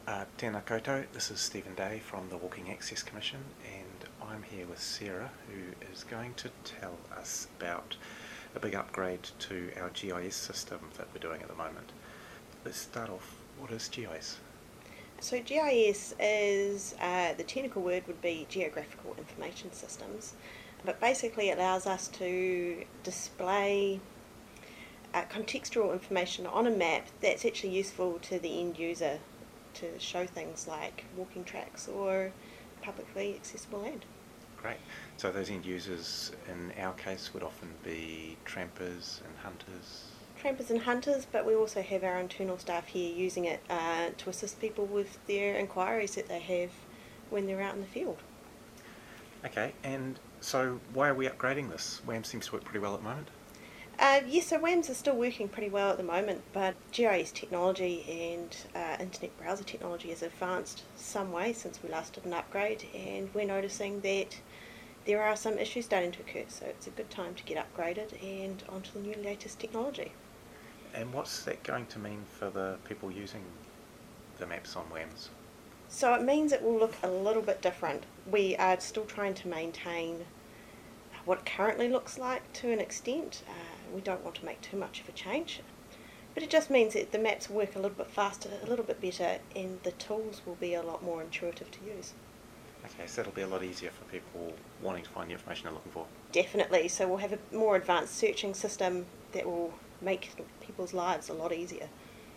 Tēnā koutou, this is Stephen Day from the Walking Access Commission, and I'm here with Sarah, who is going to tell us about a big upgrade to our GIS system that we're doing at the moment. Let's start off, what is GIS? So GIS is, the technical word would be Geographical Information Systems, but basically it allows us to display contextual information on a map that's actually useful to the end user to show things like walking tracks or publicly accessible land. Great. So those end users in our case would often be trampers and hunters. Trampers and hunters, but we also have our internal staff here using it to assist people with their inquiries that they have when they're out in the field. Okay, and so why are we upgrading this? WAM seems to work pretty well at the moment. Yes, so WAMs are still working pretty well at the moment, but GIS technology and internet browser technology has advanced some way since we last did an upgrade, and we're noticing that there are some issues starting to occur, so it's a good time to get upgraded and onto the new latest technology. And what's that going to mean for the people using the maps on WAMs? So it means it will look a little bit different. We are still trying to maintain what it currently looks like to an extent. We don't want to make too much of a change, but it just means that the maps work a little bit faster, a little bit better, and the tools will be a lot more intuitive to use. Okay, so that'll be a lot easier for people wanting to find the information they're looking for. Definitely, so we'll have a more advanced searching system that will make people's lives a lot easier.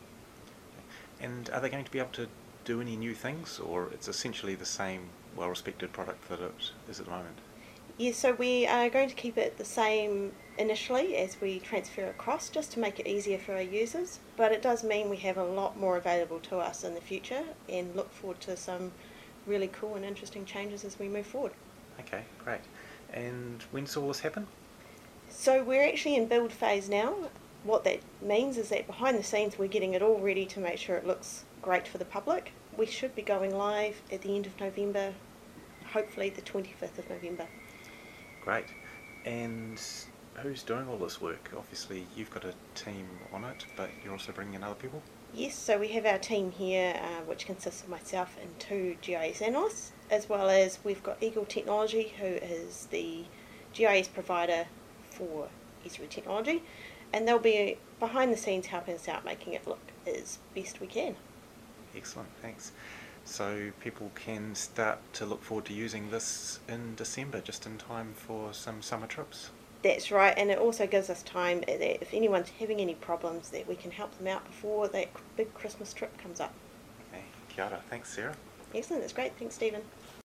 And are they going to be able to do any new things, or it's essentially the same well-respected product that it is at the moment? Yes, so we are going to keep it the same initially as we transfer across, just to make it easier for our users, but it does mean we have a lot more available to us in the future and look forward to some really cool and interesting changes as we move forward. Okay, great. And when does all this happen? So we're actually in build phase now. What that means is that behind the scenes we're getting it all ready to make sure it looks great for the public. We should be going live at the end of November, hopefully the 25th of November. Great. And who's doing all this work? Obviously you've got a team on it, but you're also bringing in other people? Yes, so we have our team here, which consists of myself and two GIS analysts, as well as we've got Eagle Technology, who is the GIS provider for Esri Technology, and they'll be behind the scenes helping us out, making it look as best we can. Excellent, thanks. So people can start to look forward to using this in December, just in time for some summer trips. That's right, and it also gives us time that if anyone's having any problems that we can help them out before that big Christmas trip comes up. Okay, kia ora. Thanks, Sarah. Excellent, that's great. Thanks, Stephen.